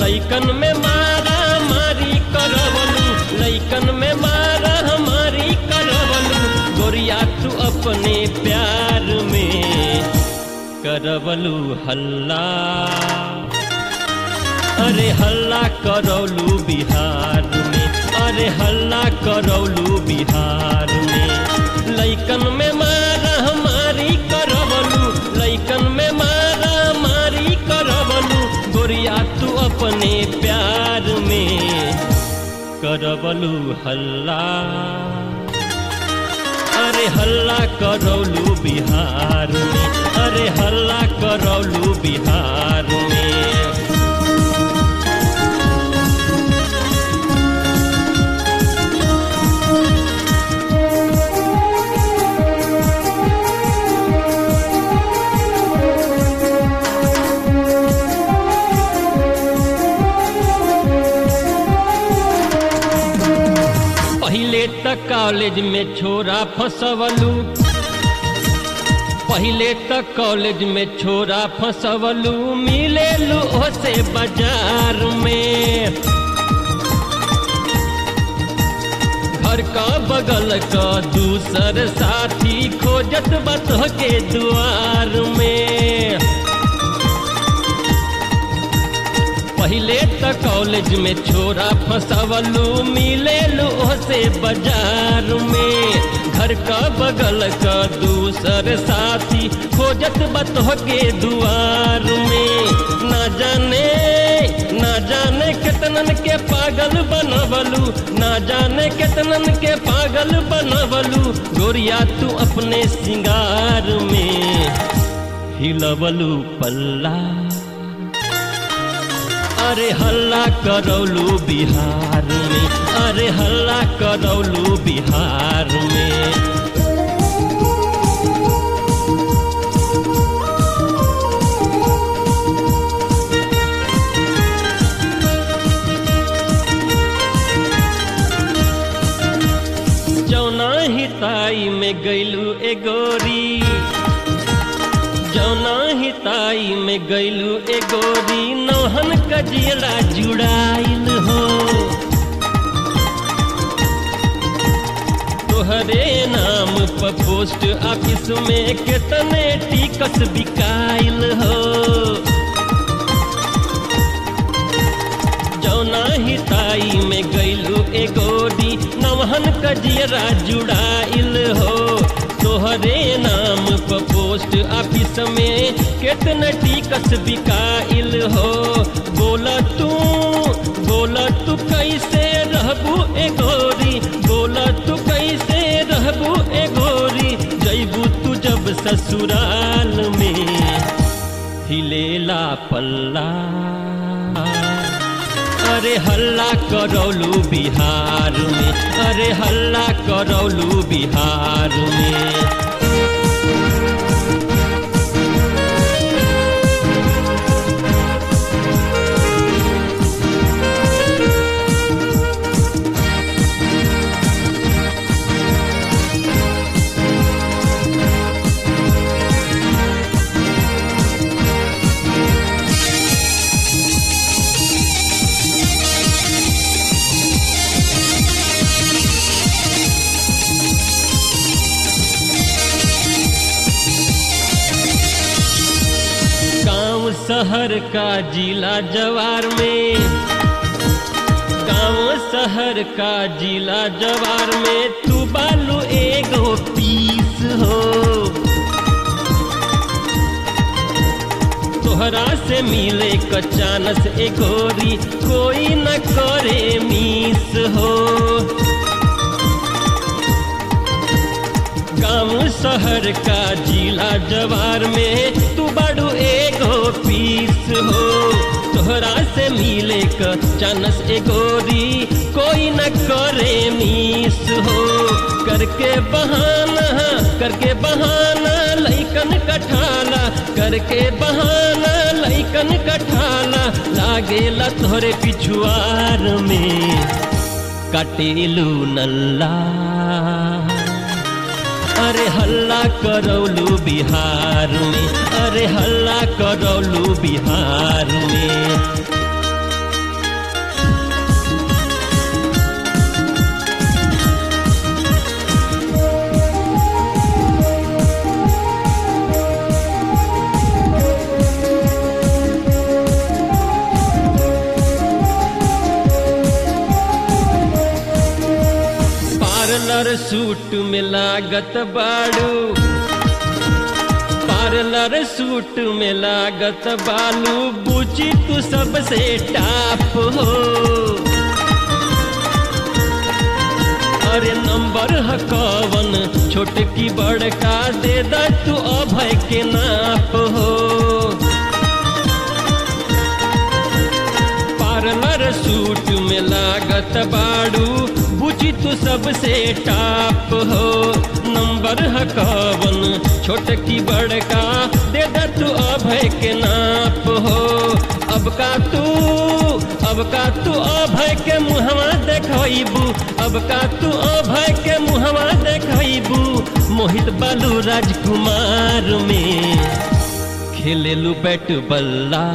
लइकन में मारा मारी करवलू, लइकन में मारा मारी करवलू, गोरिया तू अपने प्यार में करवलू हल्ला। अरे हल्ला करौलू बिहार में, अरे हल्ला करौलू बिहार में। लइकन में मारा मारी करवलू, लइकन में मारा मारी करवलू, गोरिया तू अपने प्यार में करवलू हल्ला। अरे हल्ला करौलू बिहार में, अरे हल्ला करौलू बिहार में। पहले तक कॉलेज में छोरा फंसवलू, पहले तक कॉलेज में छोरा फंसवलू, मिलेलू ओसे बाजार में। घर का बगल का दूसर साथी खोजत बत के द्वार में। पहले तक कॉलेज में छोरा फंसवलू, मिलेलू ओसे बाजार में। घर का बगल का दूसर साथी खोजत बत के दुआर में। ना जाने कितनन के पागल बनवलू, ना जाने कितनन के पागल बनवलू, गोरिया तू अपने सिंगार में हिलवलू पल्ला। अरे हल्ला करौलू बिहार में, अरे हल्ला करौलू बिहार में। जौना हिताई में गइलू ए गोरी, जौना हिताई में गइलू ए गोरी, नौहन कजियला जुड़ाइल हो। तोहरे नाम पर पोस्ट ऑफिस में कितने टिकट बिकाइल हो। जौना हिताई में गइलू ए गोरी, नौहन कजियला जुड़ाइल हो। तोहरे नाम पर पोस्ट ऑफिस में कितने टिकट बिकाइल हो। बोला तू कैसे रहबू ए गोरी, बोला तू कैसे रहबू ए गोरी, जैबू तू जब ससुराल में हिलेला पल्ला। अरे हल्ला करौलू बिहार में, अरे हल्ला करौलू बिहार में। शहर का जिला जवार में, गाँव शहर का जिला जवार में, तू बालू एगो पीस हो। तोहरा से मिले कचानस ए गोरी, कोई न करे मीस हो। गाँव शहर का जिला जवार में, तू बड़ू एगो पीस हो। तोहरा से मिले कचानस ए गोरी, कोई न करे मीस हो। करके बहाना लइकन कठाला, करके बहाना लइकन कठाला, लागेला तोहरे पिछुआर में काटेलू नल्ला। अरे हल्ला करौलू बिहार में, अरे हल्ला करौलू बिहार में। पार्लर सूट में लागत बाड़ू, पार्लर सूट में लागत बालू, बुची तू सबसे टाप हो। अरे नंबर है कवन छोटकी बड़का, दे द तू अभय के नाप हो। पार्लर सूट में लागत बाड़ू, बुची तू सबसे टाप हो। नंबर है कवन छोटकी बड़का, दे द तू अभय के नाप हो। अब का तू अभय के मुहवा देखबू, अब का तू अभय के मुहवा देखबू। मोहित बालू राजकुमार में खेलेलू बैट बल्ला,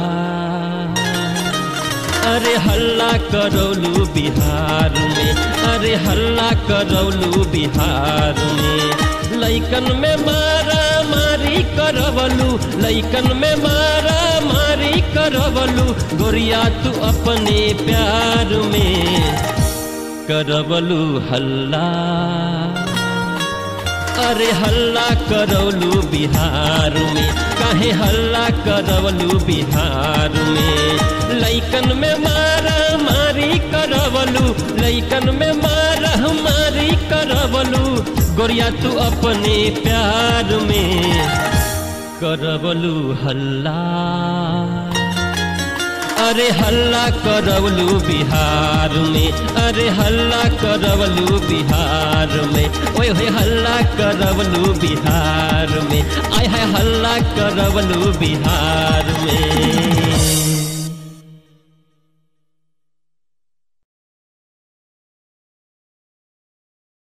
अरे हल्ला करौलू बिहार में, अरे हल्ला करौलू बिहार में। लइकन में मारा मारी करवलू, लइकन में मारा मारी करवलू। गोरिया तू अपने प्यार में करवलू हल्ला, अरे हल्ला करवलू बिहार में। काहे हल्ला करवलू बिहार में। लइकन में मारा मारी करवलू, लइकन में मारा मारी करवलू। गोरिया तू अपने प्यार में करवलू हल्ला, अरे हल्ला करवलू बिहार में, अरे हल्ला करवलू बिहार में। ओए होए हल्ला करवलू बिहार में, आय हाय हल्ला करवलू बिहार में।